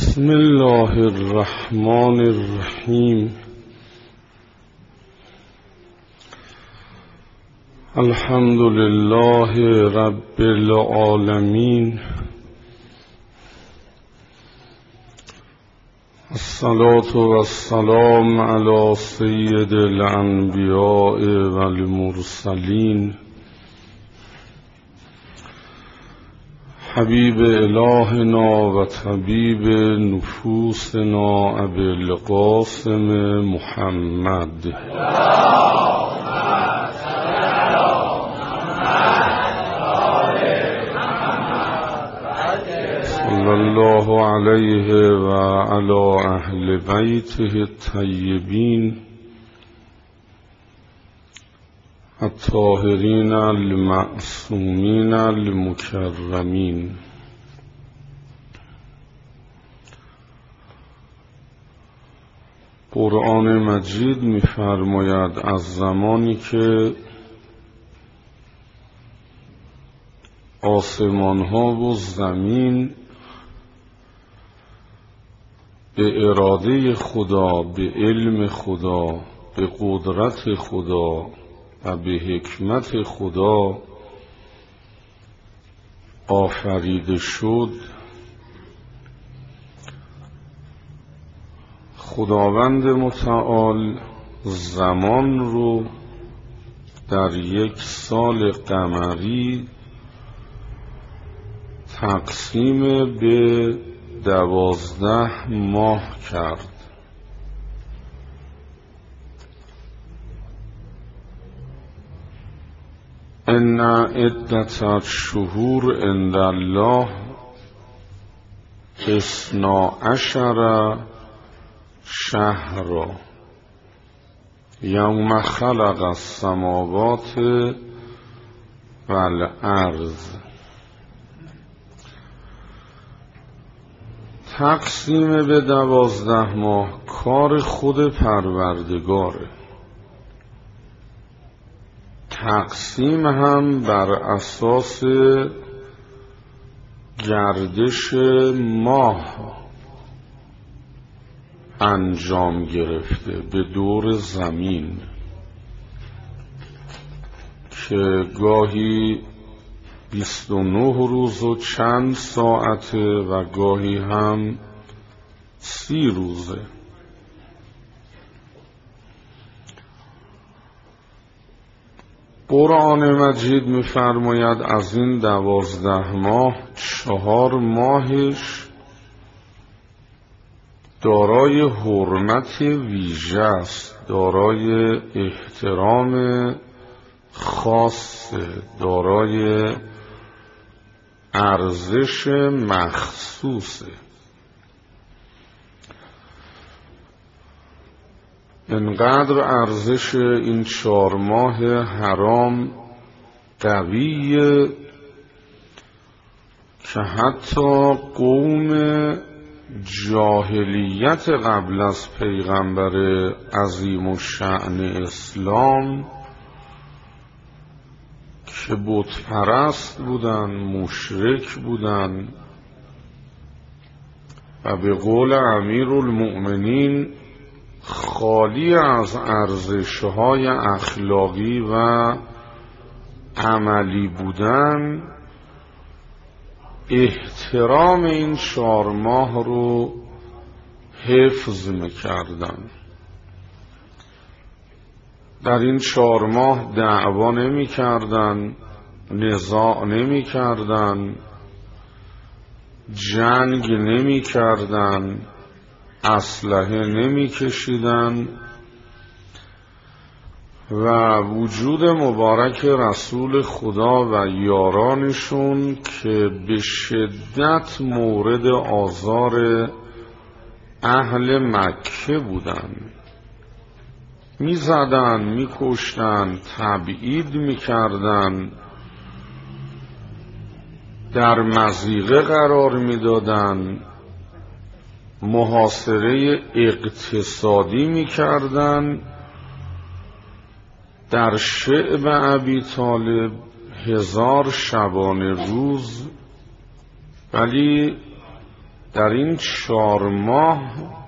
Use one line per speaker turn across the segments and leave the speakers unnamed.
بسم الله الرحمن الرحیم. الحمد لله رب العالمین. الصلاة والسلام علی سید الانبیاء والمرسلین حبیب الهنا و طبیب نفوسنا ابی القاسم محمد صلی الله علیه و علی اهل بیته الطیبین الطاهرین المعصومین المکرمین. قرآن مجید می‌فرماید از زمانی که آسمان‌ها و زمین به اراده خدا، به علم خدا، به قدرت خدا و به حکمت خدا آفریده شد، خداوند متعال زمان رو در یک سال قمری تقسیم به 12 ماه کرد. ان عدة الشهور عند الله 12 شهرا یوم خلق السماوات والارض. تقسیم به 12 ماه کار خود پروردگاره. تقسیم هم بر اساس گردش ماه انجام گرفته به دور زمین که گاهی 29 روز و چند ساعته و گاهی هم 30 روزه. قرآن مجید می‌فرماید از این 12 ماه 4 ماهش دارای حرمت ویژه است، دارای احترام خاص، دارای ارزش مخصوصه. انقدر ارزش این 4 ماه حرام قویه که حتی قوم جاهلیت قبل از پیغمبر عظیم الشأن اسلام که بت پرست بودن، مشرک بودن و به قول امیرالمؤمنین خالی از ارزش‌های اخلاقی و عملی بودن، احترام این 4 ماه رو حفظ می‌کردن. در این 4 ماه دعوا نمی‌کردن، نزاع نمی‌کردن، جنگ نمی‌کردن، اسلحه نمی‌کشیدن و وجود مبارک رسول خدا و یارانشون که به شدت مورد آزار اهل مکه بودن، می‌زدن، می‌کشتن، تبعید می‌کردن، در مضیقه قرار می‌دادن، محاصره اقتصادی می‌کردن. در شعب ابی طالب 1000 شبانه روز، ولی در این 4 ماه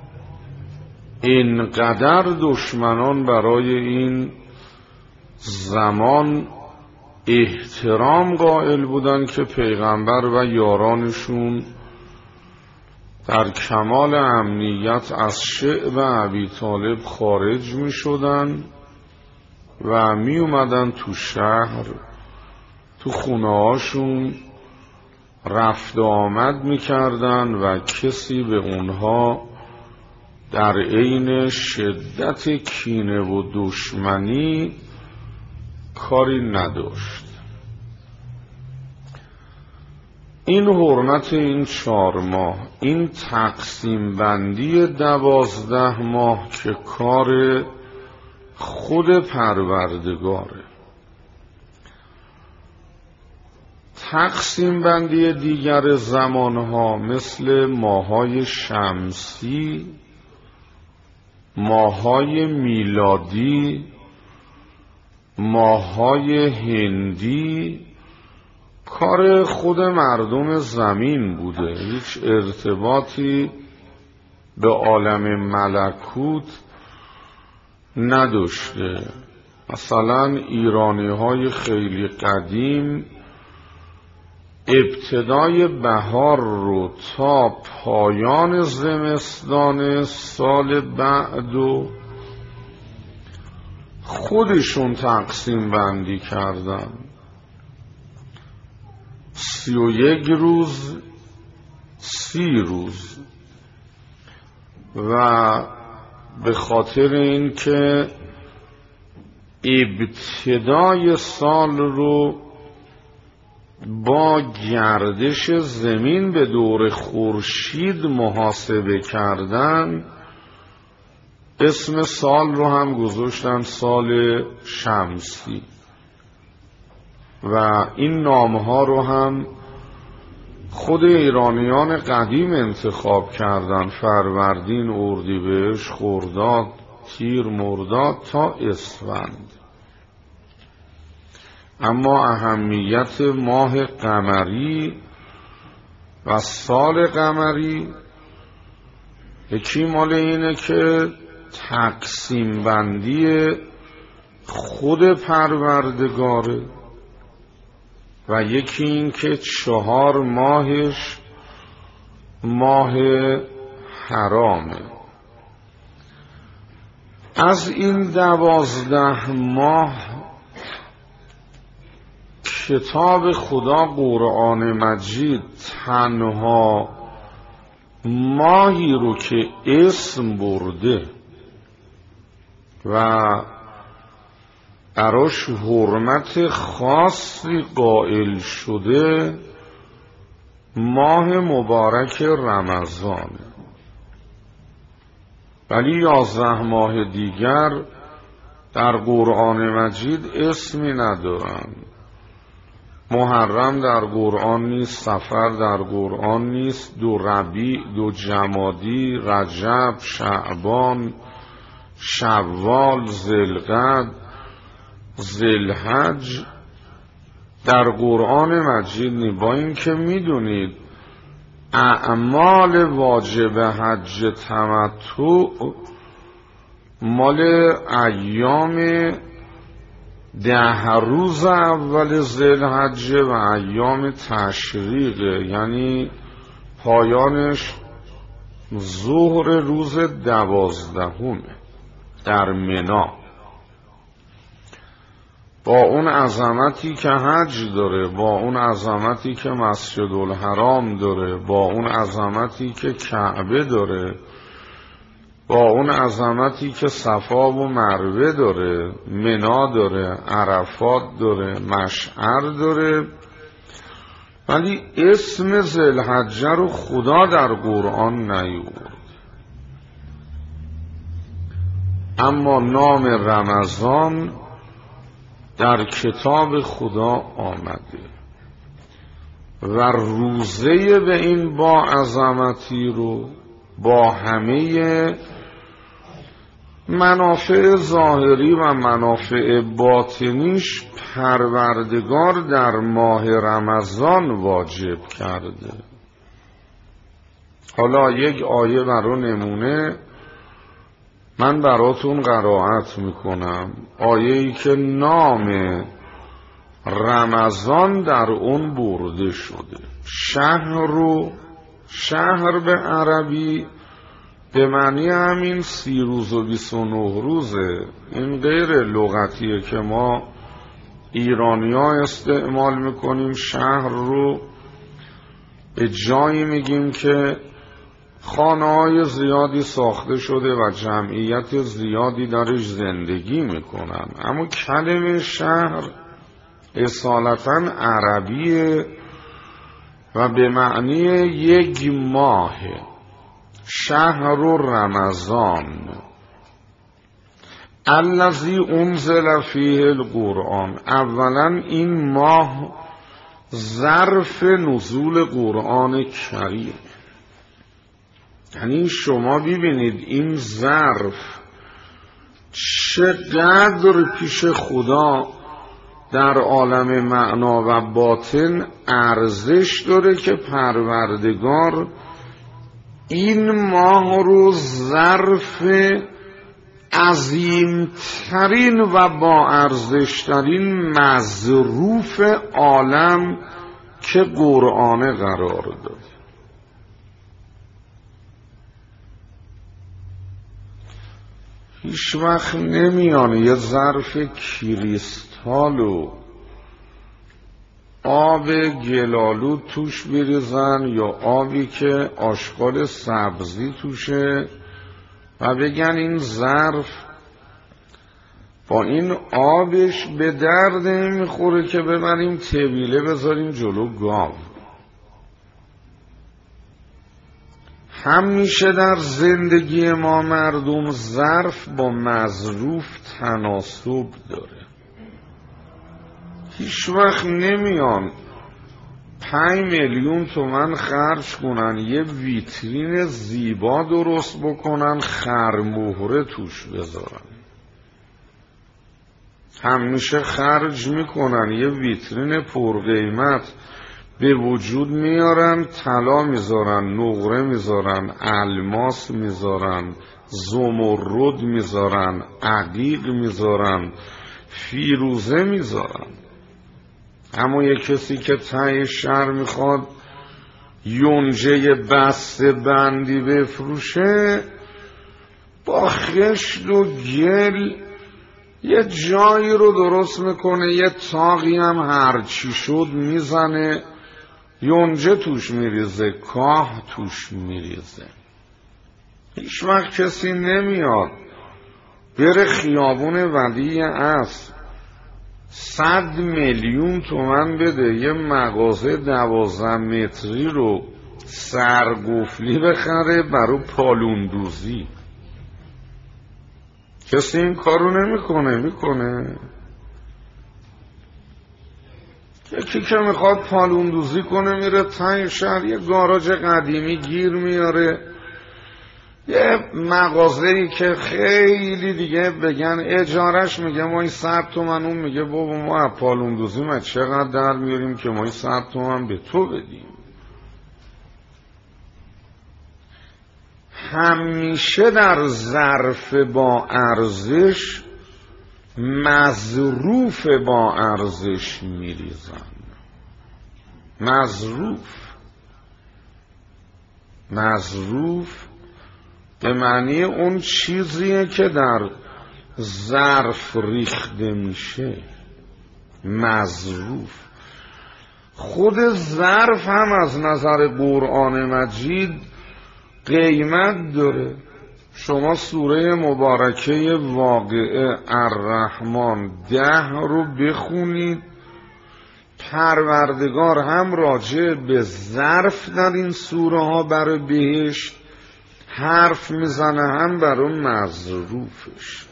اینقدر دشمنان برای این زمان احترام قائل بودن که پیغمبر و یارانشون در کمال امنیت از شعب ابی طالب خارج می شدن و می اومدن تو شهر، تو خونه هاشون رفت و آمد می کردن و کسی به اونها در عین شدت کینه و دشمنی کاری نداشت. این حرمت این 4 ماه، این تقسیم بندی 12 ماه که کار خود پروردگاره. تقسیم بندی دیگر زمانها مثل ماهای شمسی، ماهای میلادی، ماهای هندی کار خود مردم زمین بوده، هیچ ارتباطی به عالم ملکوت نداشته. مثلا ایرانی های خیلی قدیم ابتدای بهار رو تا پایان زمستان سال بعدو خودشون تقسیم بندی کردن. 31 روز، 30 روز، و به خاطر این که ابتدای سال رو با گردش زمین به دور خورشید محاسبه کردن، اسم سال رو هم گذاشتن سال شمسی و این نامها رو هم خود ایرانیان قدیم انتخاب کردن: فروردین، اردیبهشت، خرداد، تیر، مرداد تا اسفند. اما اهمیت ماه قمری و سال قمری یکی مال اینه که تقسیم بندی خود پروردگاره و یکی این که 4 ماهش ماه حرامه. از این 12 ماه کتاب خدا قرآن مجید تنها ماهی رو که اسم برده و براش حرمت خاصی قائل شده ماه مبارک رمضانه، ولی 11 ماه دیگر در قرآن مجید اسمی ندارن. محرم در قرآن نیست، صفر در قرآن نیست، 2 ربیع، 2 جمادی، رجب، شعبان، شوال، ذوالقعده، ذوالحج در قرآن مجید نیست. با این که میدونید اعمال واجب حج تمتع مال ایام 10 روز اول ذوالحج و ایام تشریقه، یعنی پایانش ظهر روز 12 در منی. با اون عظمتی که حج داره، با اون عظمتی که مسجد الحرام داره، با اون عظمتی که کعبه داره، با اون عظمتی که صفا و مروه داره، منی داره، عرفات داره، مشعر داره، ولی اسم ذوالحجه رو خدا در قرآن نیاورد. اما نام رمضان در کتاب خدا آمده و روزه به این با عظمتی رو با همه منافع ظاهری و منافع باطنیش پروردگار در ماه رمضان واجب کرده. حالا یک آیه برای نمونه من براتون قرائت میکنم، آیه‌ای که نام رمضان در اون برده شده. شهر به عربی به معنی همین 30 روز و 29 روزه. این غیر لغتیه که ما ایرانی ها استعمال میکنیم. شهر رو به جایی میگیم که خانه های زیادی ساخته شده و جمعیت زیادی درش زندگی میکنن، اما کلمه شهر اصالتا عربیه و به معنی یک ماه. شهر رمضان الذی انزل فیه القرآن. اولا این ماه ظرف نزول قرآن کریم، یعنی شما ببینید این ظرف چقدر پیش خدا در عالم معنا و باطن ارزش داره که پروردگار این ماه رو ظرف عظیمترین و با ارزشترین مظروف عالم که قرآن قرار داد. هیچ وقت نمیانه یه ظرف کریستال و آب گلالود توش بریزن یا آبی که آشغال سبزی توشه و بگن این ظرف با این آبش به درد نمیخوره که ببریم طویله بذاریم جلو گاو. همیشه در زندگی ما مردم ظرف با مظروف تناسب داره. هیچ وقت نمیان 5 میلیون تومان خرج کنن یه ویترین زیبا درست بکنن خرمهره توش بذارن. همیشه خرج میکنن یه ویترین پرقیمت به وجود میارن، طلا میذارن، نقره میذارن، الماس میذارن، زمرد میذارن، عقیق میذارن، فیروزه میذارن. اما یک کسی که ته شهر میخواد یونجه بسته بندی بفروشه با خشت و گل یه جایی رو درست میکنه، یه تاقی هم هرچی شد میزنه، یونجه توش میریزه، کاه توش میریزه. هیچ وقت کسی نمیاد بره خیابون ودیع اصل 100 میلیون تومان بده یه مغازه 12 متری رو سرگفلی بخره برای پالوندوزی. کسی این کارو میکنه. یکی که میخواد پالوندوزی کنه میره ته شهر یه گاراژ قدیمی گیر میاره، یه مغازه‌ای که خیلی دیگه بگن اجارش میگه ما 100 تومن، اون میگه بابا ما پالوندوزی ما چقدر در میاریم که ما 100 تومن به تو بدیم. همیشه در ظرف با ارزش مظروف با ارزش میریزن. مظروف به معنی اون چیزیه که در ظرف ریخته میشه. مظروف خود ظرف هم از نظر قرآن مجید قیمت داره. شما سوره مبارکه واقعه الرحمن 10 رو بخونید، پروردگار هم راجع به ظرف در این سوره ها برای بهشت حرف میزنه، هم برای مظروفش.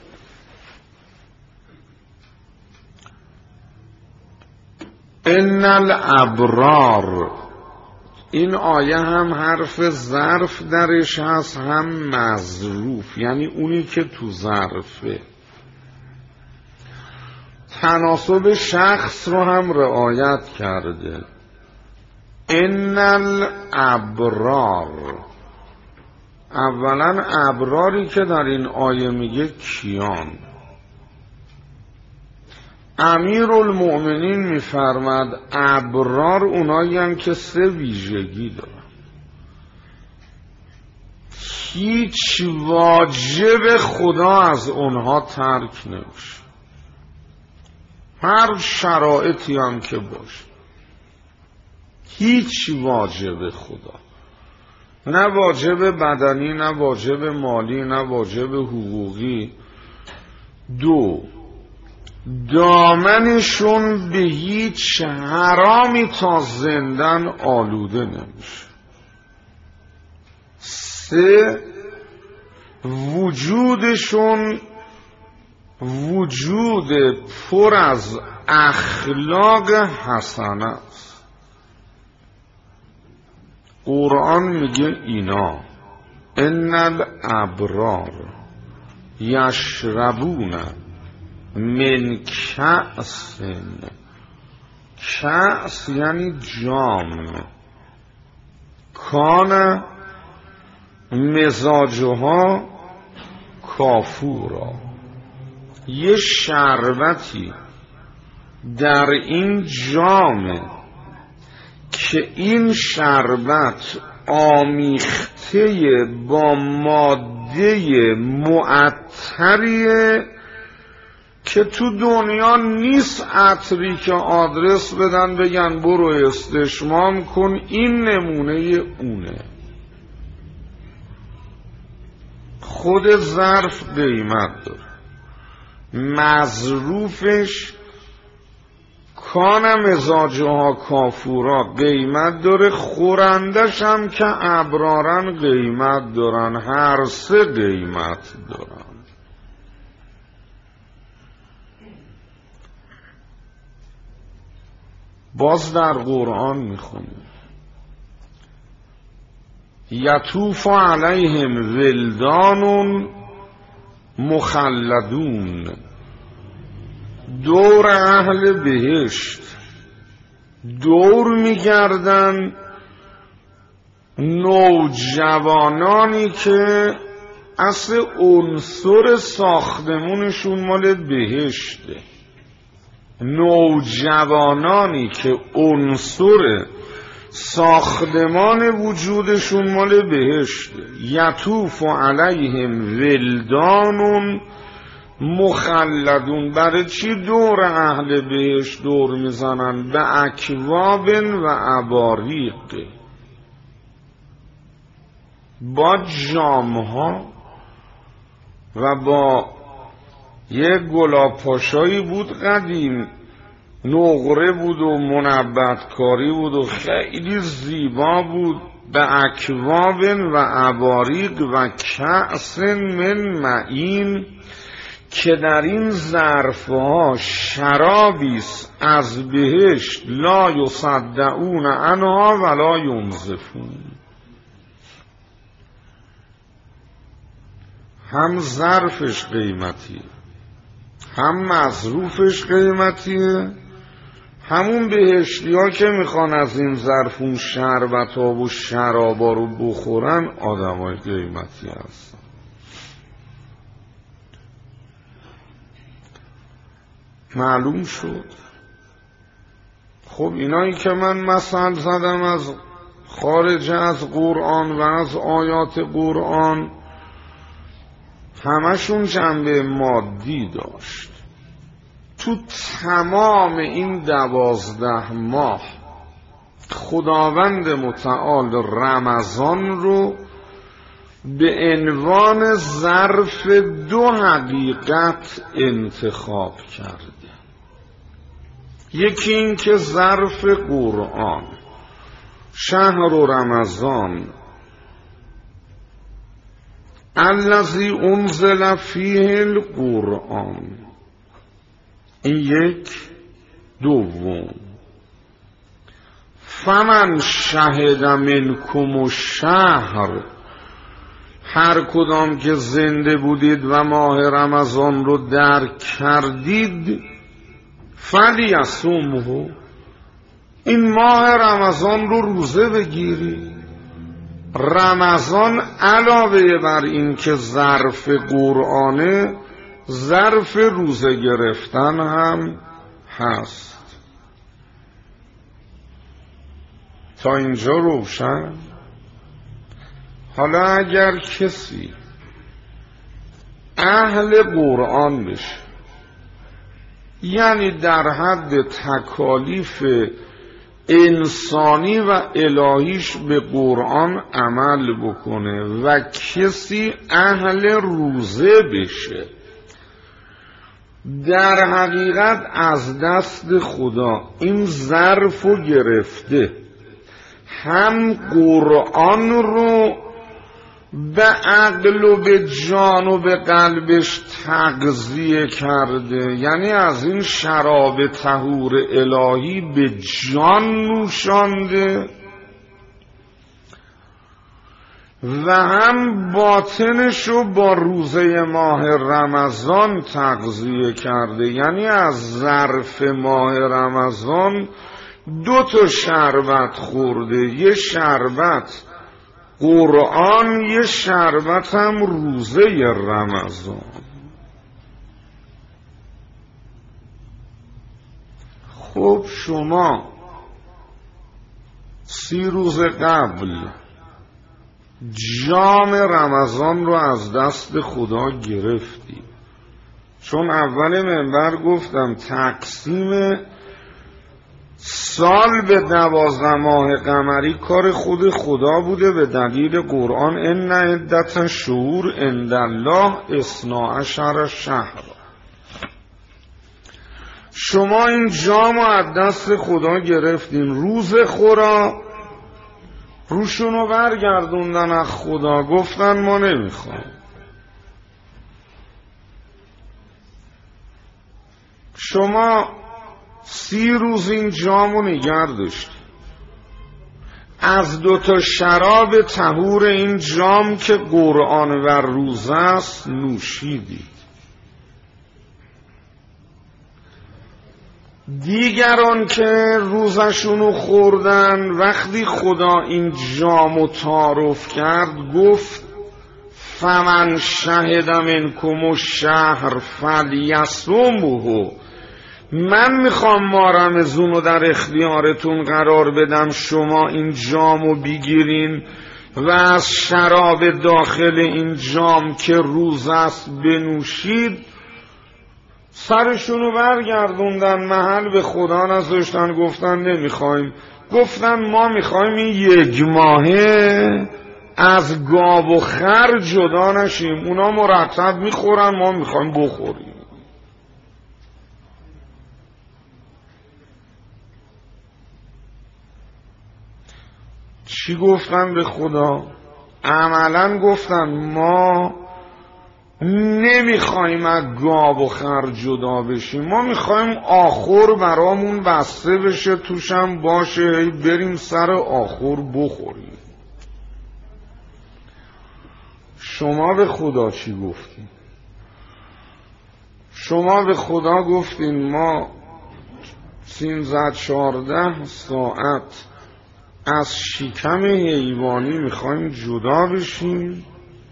ان الابرار، این آیه هم حرف ظرف درش هست هم مظروف، یعنی اونی که تو ظرفه. تناسب شخص رو هم رعایت کرده. ان الابرار اولا ابراری که در این آیه میگه کیان؟ امیرالمؤمنین میفرماد ابرار اونایی هم که 3 ویژگی دارن. هیچ واجب خدا از اونها ترک نمیشه، هر شرایطی هم که باشه. هیچ واجب خدا، نه واجب بدنی، نه واجب مالی، نه واجب حقوقی. 2 دامنشون به هیچ حرامی تا زندن آلوده نمیشه. 3 وجودشون وجود پر از اخلاق حسنه است. قرآن میگه اینا ان الابرار یشربون من کأس. کأس یعنی جام. کان مزاجها کافورا. یه شربتی در این جامه که این شربت آمیخته با ماده معطریه که تو دنیا نیست عطری که آدرس بدن بگن برو استشمام کن. این نمونه اونه. خود ظرف قیمت داره، مظروفش کان مزاجها کافورا قیمت داره، خورندش هم که ابرارن قیمت دارن. هر 3 قیمت دارن. باز در قرآن میخونیم یطوف علیهم ولدان مخلدون. دور اهل بهشت دور میگردن نوجوانانی که اصل عنصر ساختمونشون مال بهشته. نوجوانانی که عنصر ساختمان وجودشون مال بهشته. یطوف علیهم ولدان مخلدون. برای چی دور اهل بهشت دور میزنن؟ به اکواب و اباریق، با جامها و با یه گلاب پاشایی بود قدیم، نقره بود و منبتکاری بود و خیلی زیبا بود. به اکواب و اباریق و کأس من معین، که در این ظرفها شرابیست از بهشت لا یصدعون عنها ولا ینزفون. هم ظرفش قیمتیه، هم مظروفش قیمتیه. همون بهشتی ها که میخوان از این ظرفون شربت ها و شرابا رو بخورن آدم های قیمتی هستن. معلوم شد. خب اینایی که من مثل زدم از خارج از قرآن و از آیات قرآن همشون جنبه مادی داشت. تو تمام این 12 ماه خداوند متعال رمضان رو به عنوان ظرف 2 حقیقت انتخاب کرده. یکی این که ظرف قرآن، شهر رمضان الذی انزل فیه القرآن. این یک. دوم فمن شهد منکم الشهر، هر کدام که زنده بودید و ماه رمضان رو درک کردید فلیصومه، این ماه رمضان رو روزه بگیرید. رمضان علاوه بر این که ظرف قرآنه، ظرف روزه گرفتن هم هست. تا اینجا روشن؟ حالا اگر کسی اهل قرآن بشه، یعنی در حد تکالیف انسانی و الهیش به قرآن عمل بکنه و کسی اهل روزه بشه، در حقیقت از دست خدا این ظرفو گرفته، هم قرآن رو به عقل و به جان و به قلبش تغذیه کرده، یعنی از این شراب طهور الهی به جان نوشانده، و هم باطنشو با روزه ماه رمضان تغذیه کرده، یعنی از ظرف ماه رمضان 2 شربت خورده، یه شربت قرآن، یه شربت هم روزه رمضان. خب شما 30 روز قبل جام رمضان رو از دست خدا گرفتی، چون اول منبر گفتم تقسیم سال به 12 ماه قمری کار خود خدا بوده به دلیل قرآن. ان عدت شهور عند الله 12 شهر. شما این جام رو از دست خدا گرفتین، روز خورا روشونو برگردوندن از خدا، گفتن ما نمیخوام. شما 30 روز این جامو نگه داشتید، از 2 شراب طهور این جام که قرآن و روزه است نوشیدید. دیگران که روزشونو خوردن، وقتی خدا این جامو تعارف کرد گفت فمن شهد منکم الشهر فلیصمه. من میخوام ماه رمضان رو در اختیارتون قرار بدم، شما این جامو بگیرین و از شراب داخل این جام که روز است بنوشید. سرشونو برگردوندن، محل به خدا نذاشتن، گفتن نمیخوایم. گفتن ما میخوایم این 1 ماهه از گاو و خر جدا نشیم، اونا مرتب میخورن، ما میخوایم بخوریم. چی گفتن به خدا؟ عملا گفتن ما نمیخوایم از گاو و خر جدا بشیم، ما میخوایم آخور برامون بسته بشه، توشم باشه، بریم سر آخور بخوریم. شما به خدا چی گفتین؟ شما به خدا گفتین ما 13-14 ساعت از شکم حیوانی میخوایم جدا بشیم،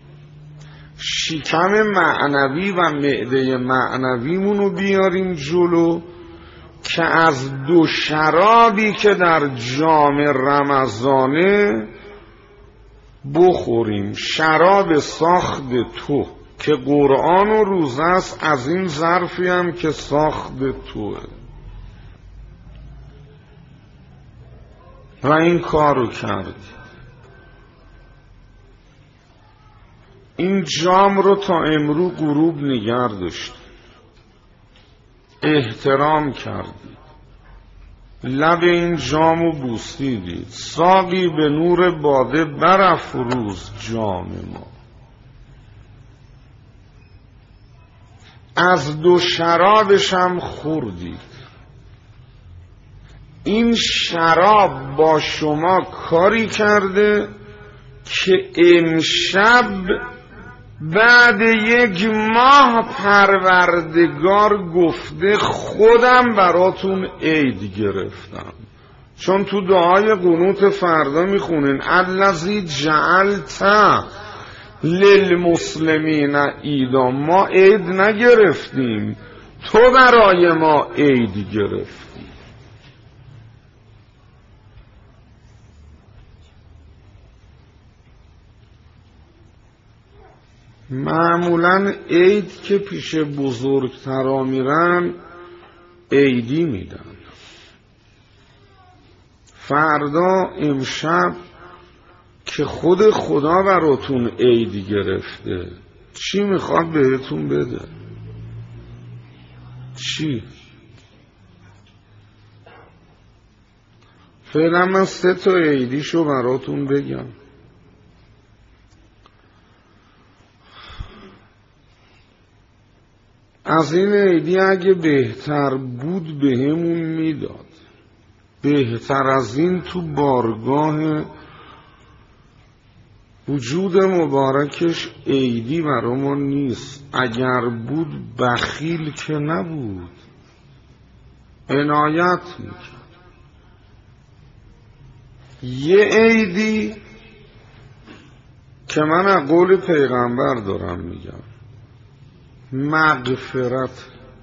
شکم معنوی و معده معنویمونو بیاریم جلو که از 2 شرابی که در جام رمضانه بخوریم. شراب ساخت تو که قرآن و روزه است، از این ظرفی هم که ساخت توه، و این کارو کردی. این جام رو تا امروز غروب نگه داشتی، احترام کردی، لب این جامو بوسیدی. ساقی به نور باده برافروز جام ما. از 2 شرابش هم خوردید. این شراب با شما کاری کرده که امشب بعد 1 ماه پروردگار گفته خودم براتون عید گرفتم. چون تو دعای قنوت فردا میخونین الذی جعلت للمسلمین عیدا، ما عید نگرفتیم، تو برای ما عید گرفتی. معمولا عید که پیش بزرگترا میرن عیدی میدن. فردا امشب که خود خدا براتون عیدی گرفته، چی میخواد بهتون بده؟ چی؟ فعلا من 3 تا عیدیشو براتون بگم. از این عیدی اگه بهتر بود بهمون میداد. بهتر از این تو بارگاه وجود مبارکش عیدی برامون نیست. اگر بود بخیل که نبود، عنایت میکرد. یه عیدی که من از قول پیغمبر دارم میگم، مغفرت.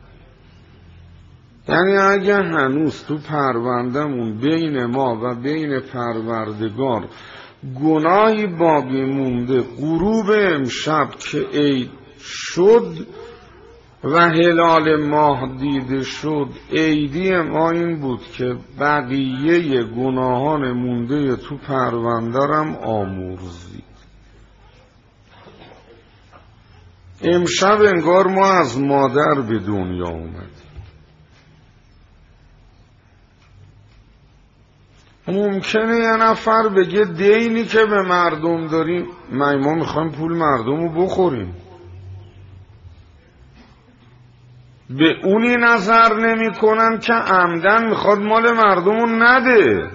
یعنی اگه هنوز تو پروندهمون بین ما و بین پروردگار گناهی باقی مونده، غروب امشب که عید شد و هلال ماه دیده شد، عیدی ما این بود که بقیه گناهان مونده تو پرونده‌ام آمرزید. امشب انگار ما از مادر به دنیا اومدیم. ممکنه یه نفر بگه دینی که به مردم داریم، ما میخوایم پول مردم رو بخوریم. به اونی نظر نمی کنن که عمدن میخواد مال مردم رو نده.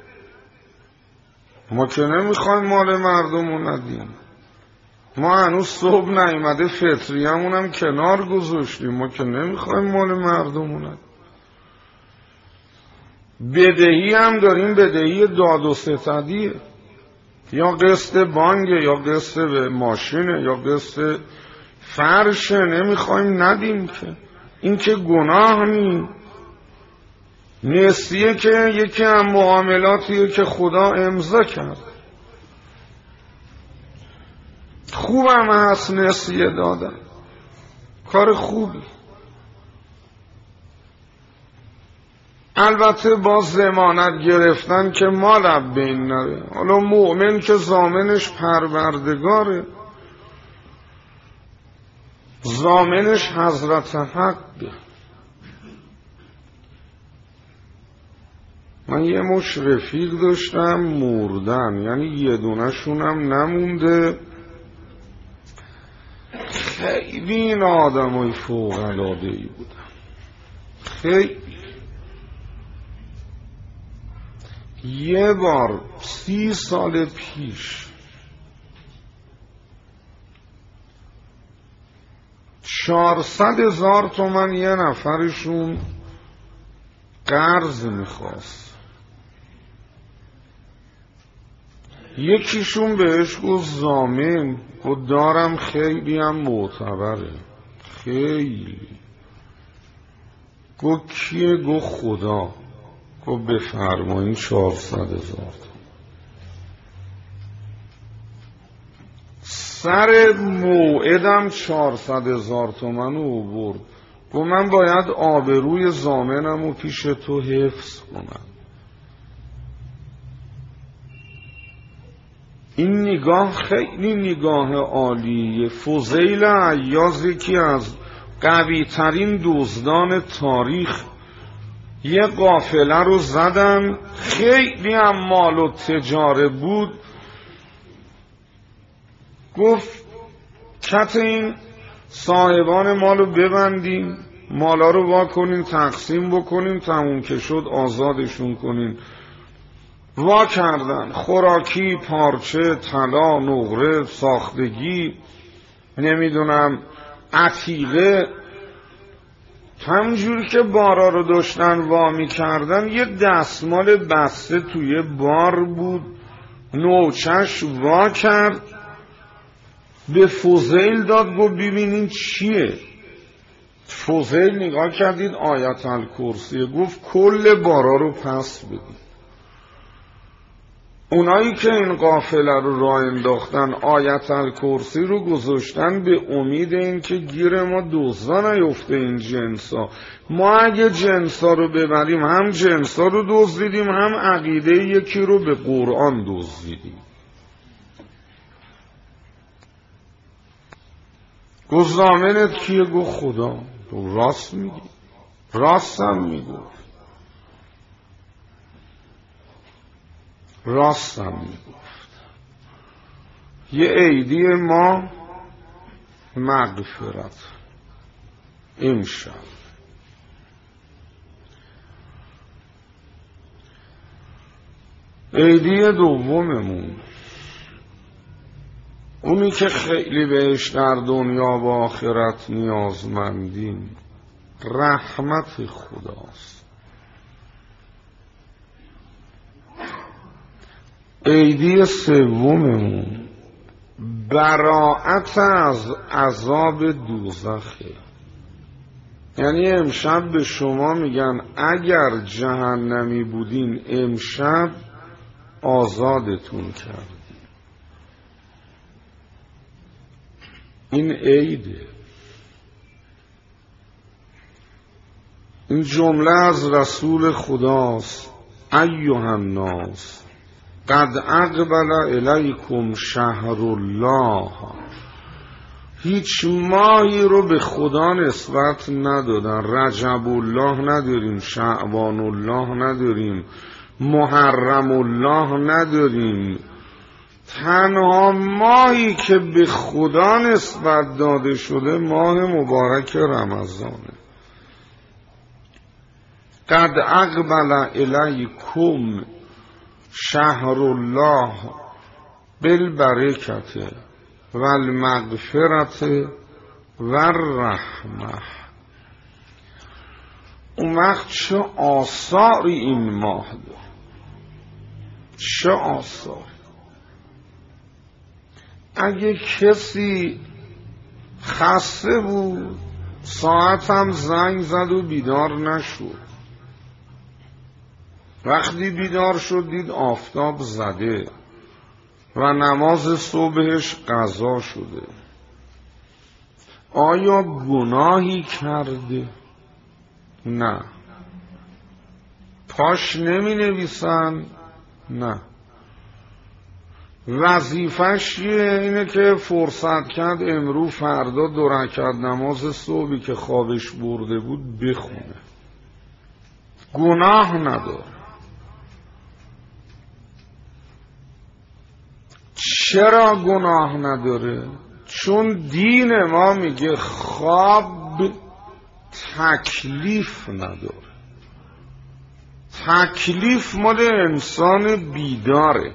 ما که نمیخوایم مال مردم رو ندیم. ما هنوز صبح نیامده فطریمون هم کنار گذاشتیم. ما که نمیخوایم مال مردم رو ندیم. بدهی هم داریم، بدهی داد و ستدیه، یا قسط بانگه، یا قسط به ماشینه، یا قسط فرشه. نمیخوایم ندیم که این که گناه نیم. نسیه که یکی از معاملاتیه که خدا امضا کرد. خوبم هست نسیه دادن، کار خوبی. البته با ضمانت گرفتن که مال از بین نره. حالا مؤمن که ضامنش پروردگاره، ضامنش حضرت حقه. من یه مش رفیق داشتم مردن، یعنی یه دونشونم نمونده. خیلی این آدمای فوق العاده‌ای بودن، خیلی. یه بار 30 سال پیش 400,000 تومان یه نفرشون قرض میخواست. یکیشون بهش گفت ضامن، و دارم خیلی هم معتبره. خیلی گفت کیه؟ گفت خدا. گفت بفرمایین 400,000. سر موعدم 400,000 تومان رو برد. گفت من باید آبروی ضامنم رو پیش تو حفظ کنم. این نگاه خیلی نگاه عالیه. فضیل عیاض یکی از قوی ترین دزدان تاریخ، یه قافله رو زدن، خیلی هم مال و تجاره بود. گفت کت این صاحبان مالو ببندیم، مالا رو وا کنیم، تقسیم بکنیم، تموم که شد آزادشون کنیم. وا کردن. خوراکی، پارچه، طلا، نقره، ساختگی، نمیدونم عتیقه، همجوری که بارا رو داشتن وامی کردن، یه دستمال بسته توی بار بود، نوچش وا کرد، به فضیل داد، گفت ببینین چیه. فضیل نگاه کردید آیت الکرسی، گفت کل بارا رو پس بدید. اونایی که این قافله رو راه انداختن آیت الکرسی رو گذاشتن به امید این که گیر ما دزدا نیفته این جنسا. ما اگه جنسا رو ببریم هم جنسا رو دزدیدیم، هم عقیده یکی رو به قرآن دزدیدیم. گفت ضامنت کیه؟ گفت خدا. راست میگی؟ راستم میگفت. راستم میگفت. یه عیدی ما مغفرت امشب. عیدی دوممون، اونی که خیلی بهش در دنیا و آخرت نیازمندیم، رحمت خداست. عیدی سوممون براءت از عذاب دوزخه. یعنی امشب به شما میگن اگر جهنمی بودین امشب آزادتون کرد. این عیده. این جمله از رسول خداست: ایها الناس قد اقبل الیکم شهر الله. هیچ ماهی رو به خدا نسبت ندادن. رجب الله نداریم، شعبان الله نداریم، محرم الله نداریم. تنها ماهی که به خدا نسبت داده شده ماه مبارک رمضانه. قد اقبل الیکم شهر الله بالبرکت والمغفرت والرحمه. اون وقت چه آثاری این ماه داره، چه آثاری. اگه کسی خسته بود ساعت هم زنگ زد و بیدار نشد، وقتی بیدار شد دید آفتاب زده و نماز صبحش قضا شده، آیا گناهی کرده؟ نه. پاش نمی نویسن؟ نه. وظیفش اینه که فرصت کرد امرو فردا 2 رکعت نماز صبحی که خوابش برده بود بخونه. گناه نداره. چرا گناه نداره؟ چون دین ما میگه خواب تکلیف نداره. تکلیف مال انسان بیداره.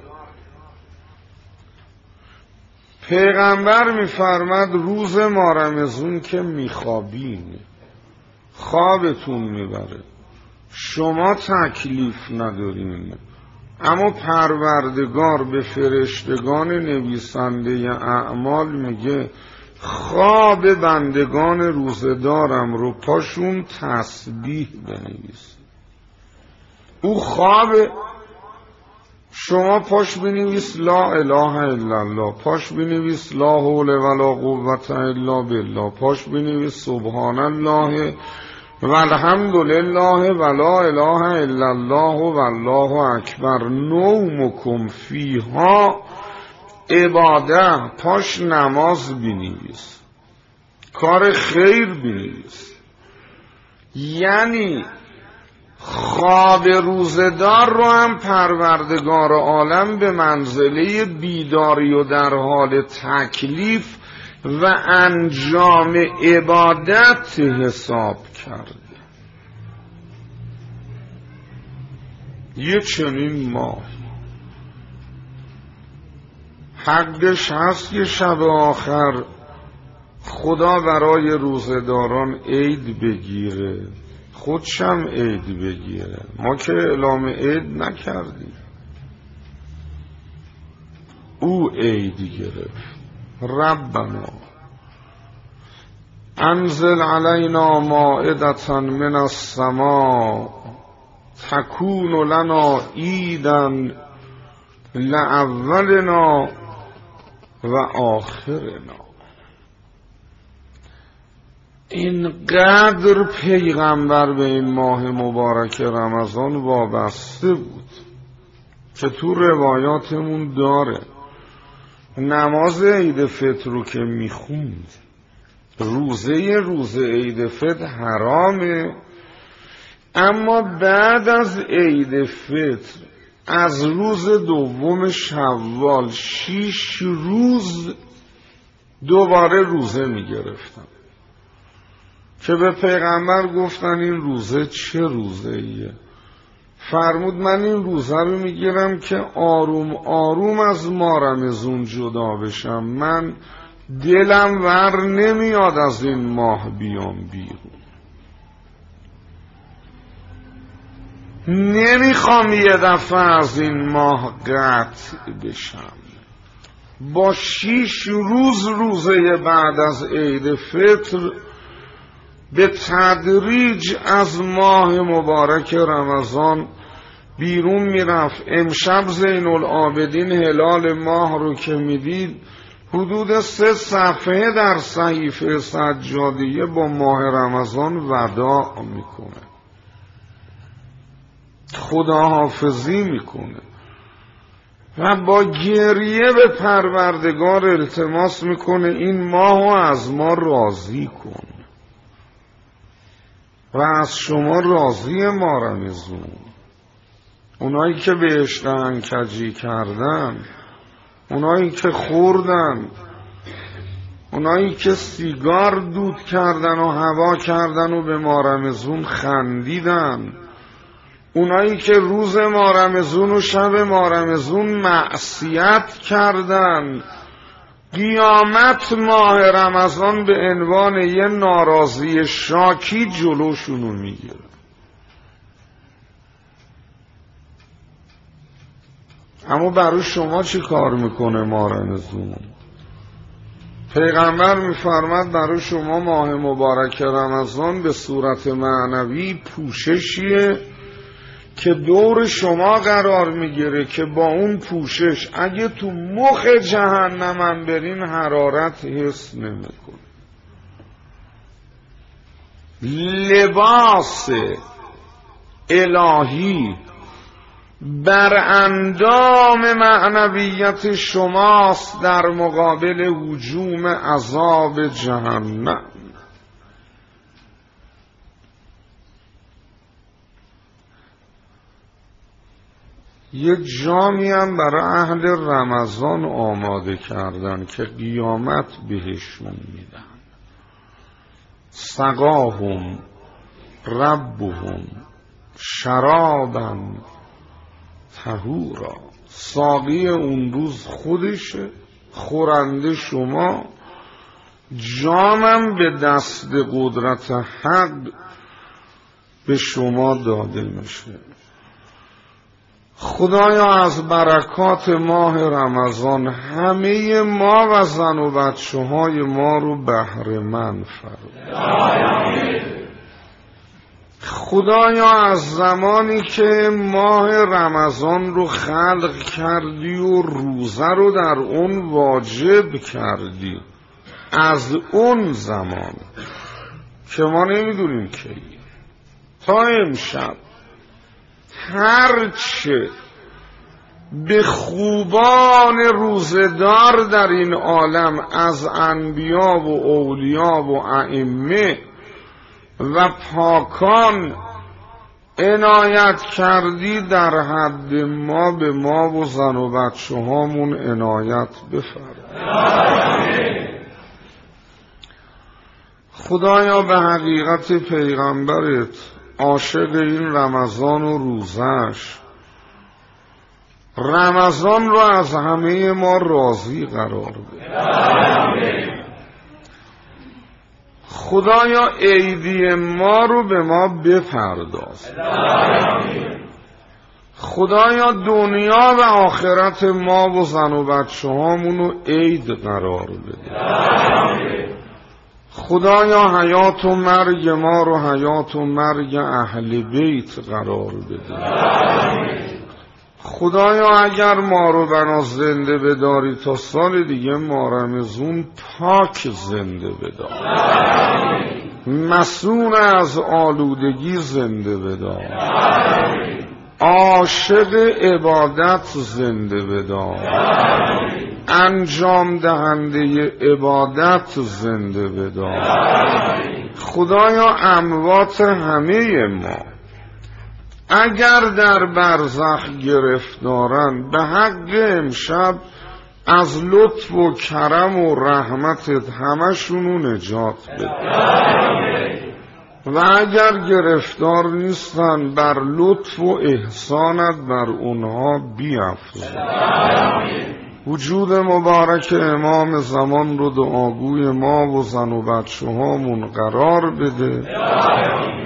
پیغمبر میفرماد روز ما رمضان که میخوابین خوابتون میبره، شما تکلیف ندارین، اما پروردگار به فرشتگان نویسنده اعمال میگه خواب بندگان روزدارم رو پاشون تسبیح بنویس. او خواب شما پاش بنویس لا اله الا الله، پاش بنویس لا حول ولا قوة الا بالله، پاش بنویس سبحان الله والحمد لله ولا اله الا الله والله اکبر. نومکم فیها عباده، پاش نماز بنویس، کار خیر بنویس. یعنی خواب روزدار رو هم پروردگار عالم به منزله بیداری و در حال تکلیف و انجام عبادت حساب کرده. یه چنین ماه حقش هست که شب آخر خدا برای روزه‌داران عید بگیره، خودشم عید بگیره. ما که اعلام عید نکردیم، او عید گرفت. ربنا انزل علینا مائدة من السماء تکون لنا عیدا لأولنا و آخرنا. اینقدر پیغمبر به این ماه مبارک رمضان وابسته بود که تو روایاتمون داره نماز عید فطر رو که میخوند، روزه عید فطر حرامه، اما بعد از عید فطر از روز دوم شوال 6 روز دوباره روزه میگرفتن که به پیغمبر گفتن این روزه چه روزه ایه؟ فرمود من این روزه رو میگیرم که آروم آروم از ماه رمضان جدا بشم، من دلم ور نمیاد از این ماه بیام بیرون، نمیخوام یه دفعه از این ماه قطع بشم. با 6 روز روزه بعد از عید فطر به تدریج از ماه مبارک رمضان بیرون میرفت. امشب زین العابدین هلال ماه رو که میدید حدود 3 صفحه در صحیفه سجادیه با ماه رمضان وداع میکنه، خداحافظی میکنه و با گریه به پروردگار التماس میکنه این ماهو از ما راضی کن و از شما راضی ما رمضان. اونایی که به عشق انکجی کردن، اونایی که خوردن، اونایی که سیگار دود کردن و هوا کردن و به ما رمضان خندیدن، اونایی که روز ما رمضان و شب ما رمضان معصیت کردن، قیامت ماه رمضان به عنوان یه ناراضی شاکی جلوشونو میگیره. اما برای شما چی کار میکنه ماه رمضان؟ پیغمبر میفرماد برای شما ماه مبارک رمضان به صورت معنوی پوششیه که دور شما قرار میگیره که با اون پوشش اگه تو مخ جهنم برین حرارت حس نمیکنه. لباس الهی بر اندام معنویت شماست در مقابل هجوم عذاب جهنم. یک جامی هم برای اهل رمضان آماده کردن که قیامت بهشون میدن. سقاهم ربهم شرابا طهورا. ساقی اون روز خودشه، خورنده شما، جامم به دست قدرت حق به شما داده میشه. خدایا از برکات ماه رمضان همه ما و زن و بچه های ما رو بهره‌مند فرما. خدایا از زمانی که ماه رمضان رو خلق کردی و روزه رو در اون واجب کردی، از اون زمان که ما نمیدونیم کی تا امشب هرچه به خوبان روزدار در این عالم از انبیا و اولیا و ائمه و پاکان عنایت کردی، در حد ما به ما و زن و بچه هامون عنایت بفرما. خدایا به حقیقت پیغمبرت عاشق این رمضان و روزش، رمضان رو از همه ما راضی قرار بده. خدایا عیدی ما رو به ما بپرداز. خدایا دنیا و آخرت ما و زن و بچه هامونو عید قرار بده. خدایا حیات و مرگ ما رو حیات و مرگ اهل بیت قرار بده. خدایا اگر ما رو بنا زنده بداری تا سال دیگه ما رمزون پاک زنده بدار، مسئول از آلودگی زنده بدار، عاشق عبادت زنده بدار، انجام دهنده عبادت زنده بدار. خدایا اموات همه ما اگر در برزخ گرفتارن به حق امشب از لطف و کرم و رحمتت همشونو نجات بده و اگر گرفتار نیستن بر لطف و احسانت بر اونها بیفزون. وجود مبارک امام زمان رو دعاگوی ما و زن و بچه هامون قرار بده